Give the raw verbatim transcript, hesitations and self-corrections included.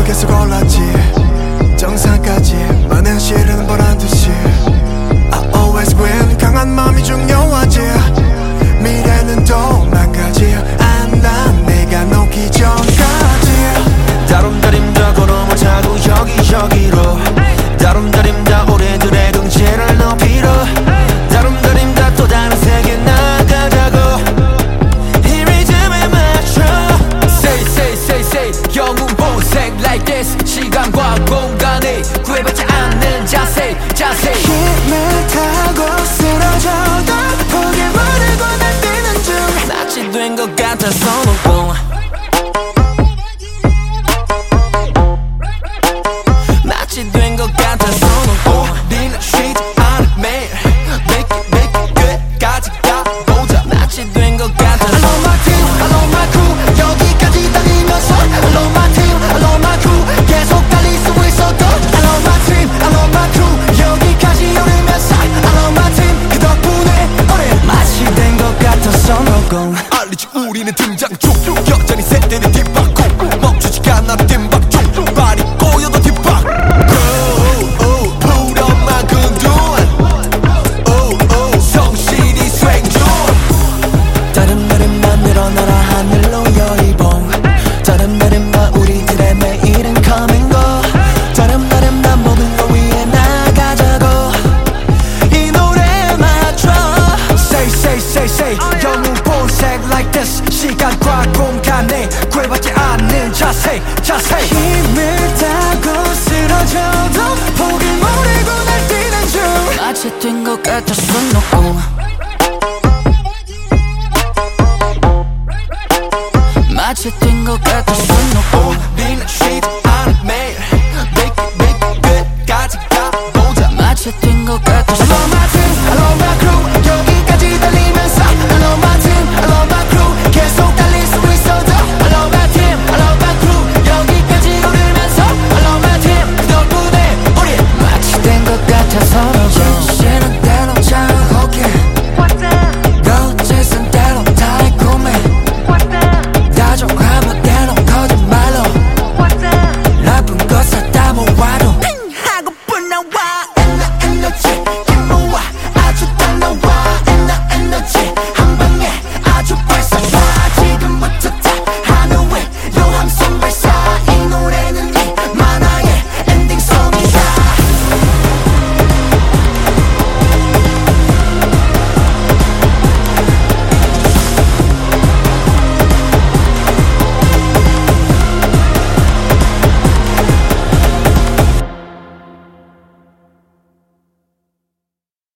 계속 올랐지 정상까지 많은 실은 보란듯이 I always win 강한 마음이 중요하지 미래는 또 망가지 안다 내가 놓기 전까지 다름다림다 걸어보자고 여기저기로 다름다림다 우리들의 경제를 높이러 다름다림다 또 다른 세계 나가자고 이 리듬에 맞춰 Say say say say 영웅 본색 like this 시간과 공간에 구애받지 않는 자세 자세 힘을 타고 쓰러져도 포기 모르고 날뛰는 중 낯이 된 것 같아서 놓고 낯이 된 것 같아서 놓고 우리는 쉬지 않아 매일 Make it make it 끝까지 가보자 낯이 된 것 같아서 I love my team, I love my crew 여기까지 달리면서 I love my team, I love my crew 계속 달릴 수 있어도 I love my team, I love my crew 여기까지 오르면서 I love my team 그 덕분에 오래 낯이 된 것 같아서 놓고 알리지 우리는 등장 중 여전히 세대는 뒷바퀴 멈추지가 않아 뒷박 중 발이 꼬여도 뒷박 푸른만 근두한 성실히 수행 중 다른 날에만 늘어나라 하늘로 여의봉 다른 날에만 우리들의 매일은 coming go 다른 날에만 모든 걸 위해 나가자고 이 노래에 맞춰 Say say say say 영웅 본색 like this 시간과 공간에 구애받지 않는 자세 자세 힘을 타고 쓰러져도 포기를 모르고 날뛰는 중 낯이 된 것 같아서 놓고 낯이 된 것 같아서 놓고 우리는